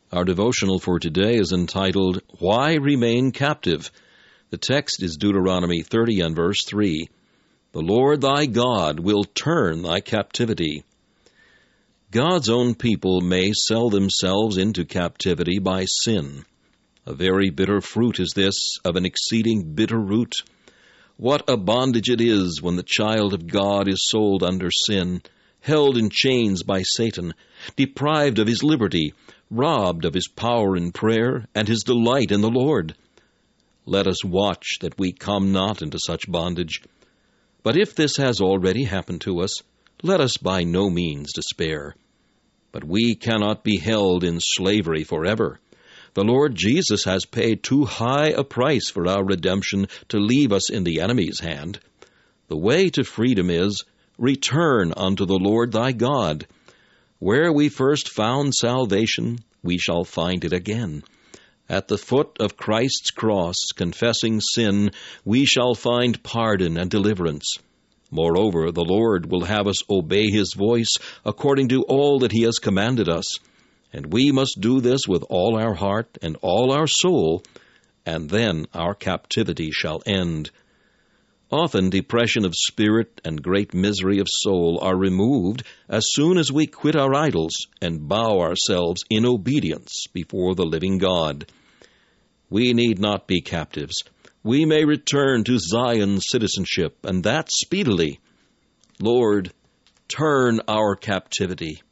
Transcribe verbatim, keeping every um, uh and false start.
Our devotional for today is entitled, Why Remain Captive? The text is Deuteronomy thirty and verse three. The Lord thy God will turn thy captivity. God's own people may sell themselves into captivity by sin. A very bitter fruit is this of an exceeding bitter root. What a bondage it is when the child of God is sold under sin, held in chains by Satan, deprived of his liberty, robbed of his power in prayer and his delight in the Lord. Let us watch that we come not into such bondage. But if this has already happened to us, let us by no means despair. But we cannot be held in slavery forever. The Lord Jesus has paid too high a price for our redemption to leave us in the enemy's hand. The way to freedom is, return unto the Lord thy God. Where we first found salvation, we shall find it again. At the foot of Christ's cross, confessing sin, we shall find pardon and deliverance. Moreover, the Lord will have us obey his voice according to all that he has commanded us. And we must do this with all our heart and all our soul, and then our captivity shall end. Often depression of spirit and great misery of soul are removed as soon as we quit our idols and bow ourselves in obedience before the living God. We need not be captives. We may return to Zion's citizenship, and that speedily. Lord, turn our captivity.